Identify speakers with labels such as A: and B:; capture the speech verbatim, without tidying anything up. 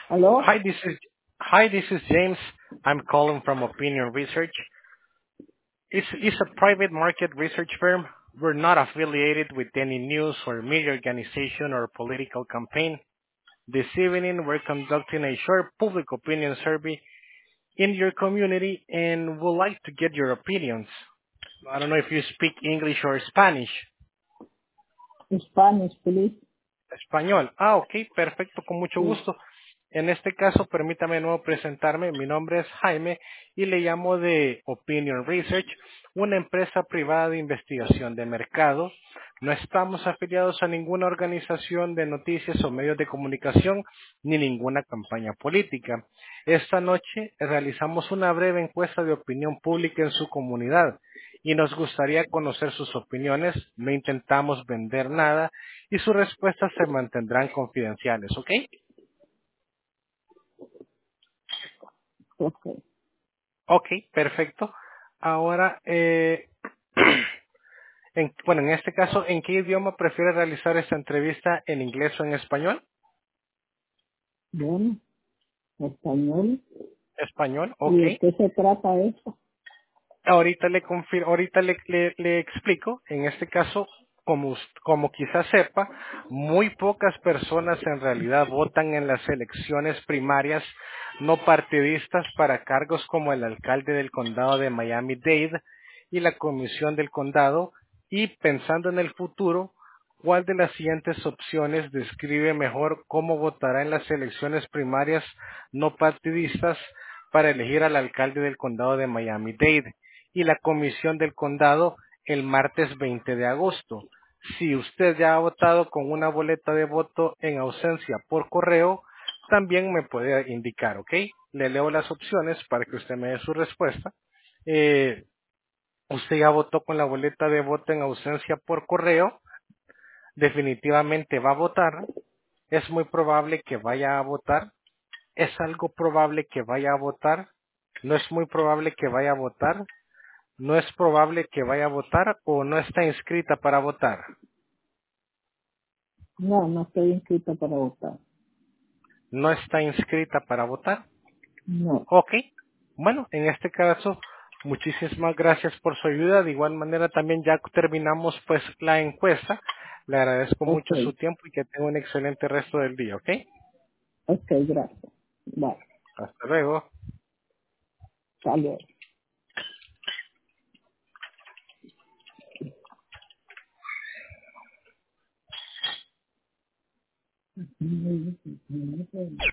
A: ¿Aló?
B: Hi, this is hi, this is James. I'm calling from Opinion Research. It's it's a private market research firm. We're not affiliated with any news or media organization or political campaign. This evening, we're conducting a short public opinion survey in your community and would like to get your opinions. I don't know if you speak English or Spanish.
A: Spanish, please.
B: Español. Ah, ok, perfecto, con mucho
A: Sí.
B: gusto. En este caso, permítame de nuevo presentarme. Mi nombre es Jaime y le llamo de Opinion Research, una empresa privada de investigación de mercado. No estamos afiliados a ninguna organización de noticias o medios de comunicación ni ninguna campaña política. Esta noche realizamos una breve encuesta de opinión pública en su comunidad y nos gustaría conocer sus opiniones. No intentamos vender nada y sus respuestas se mantendrán confidenciales, ¿ok?
A: Ok.
B: Ok, perfecto. Ahora, eh, en- bueno, en este caso, ¿en qué idioma prefiere realizar esta entrevista? ¿En inglés o en español?
A: Bueno, español.
B: Español,
A: ¿Y
B: ok.
A: de qué se trata eso?
B: Ahorita le confir- ahorita le, le- le explico, en este caso, como, us- como quizás sepa, muy pocas personas en realidad votan en las elecciones primarias no partidistas para cargos como el alcalde del condado de Miami-Dade y la comisión del condado, y pensando en el futuro, ¿cuál de las siguientes opciones describe mejor cómo votará en las elecciones primarias no partidistas para elegir al alcalde del condado de Miami-Dade y la comisión del condado el martes veinte de agosto? Si usted ya ha votado con una boleta de voto en ausencia por correo, también me puede indicar, ¿ok? Le leo las opciones para que usted me dé su respuesta. Eh, usted ya votó con la boleta de voto en ausencia por correo, definitivamente va a votar, es muy probable que vaya a votar, es algo probable que vaya a votar, no es muy probable que vaya a votar, no es probable que vaya a votar o no está inscrita para votar.
A: No, no estoy inscrita para votar.
B: No está inscrita para votar.
A: No.
B: Ok. Bueno, en este caso, muchísimas gracias por su ayuda. De igual manera, también ya terminamos pues la encuesta. Le agradezco
A: Ok.
B: mucho su tiempo y que tenga un excelente resto del día, ¿ok?
A: Ok, gracias. Vale.
B: Hasta luego.
A: Hasta luego.